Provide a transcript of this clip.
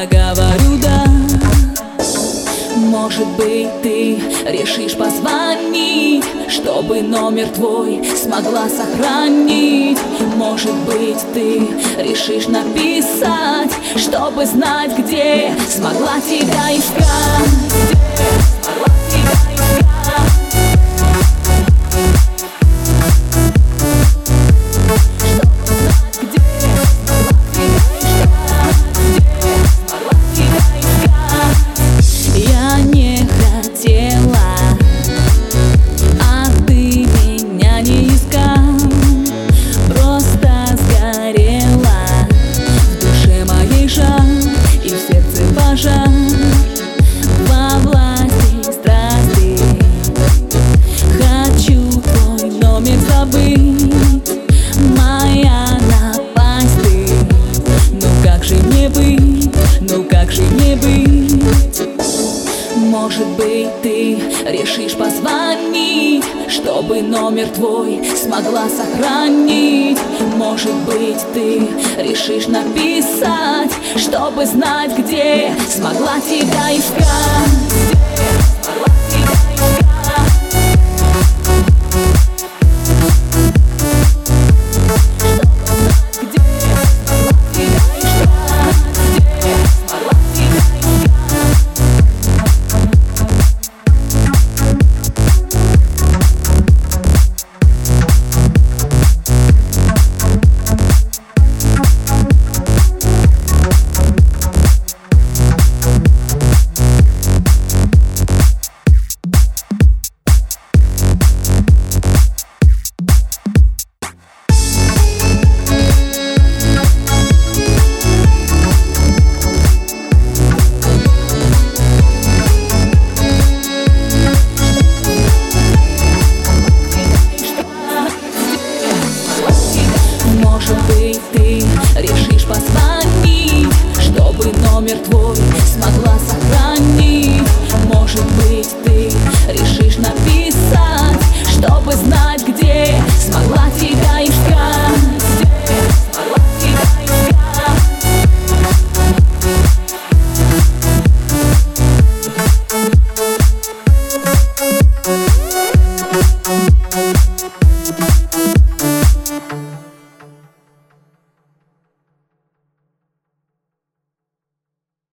говорю да. Может быть, ты решишь позвонить, чтобы номер твой смогла сохранить. Может быть, ты решишь написать, чтобы знать, где смогла тебя искать. Во власти страсти хочу твой номер забыть, моя напасть ты. Ну как же мне быть, ну как же мне быть? Может быть, ты решишь позвонить, чтобы номер твой смогла сохранить. Может быть, ты решишь написать, чтобы знать, где смогла тебя искать. Может быть, ты решишь позвонить, чтобы номер твой смогла сохранить. Может быть, ты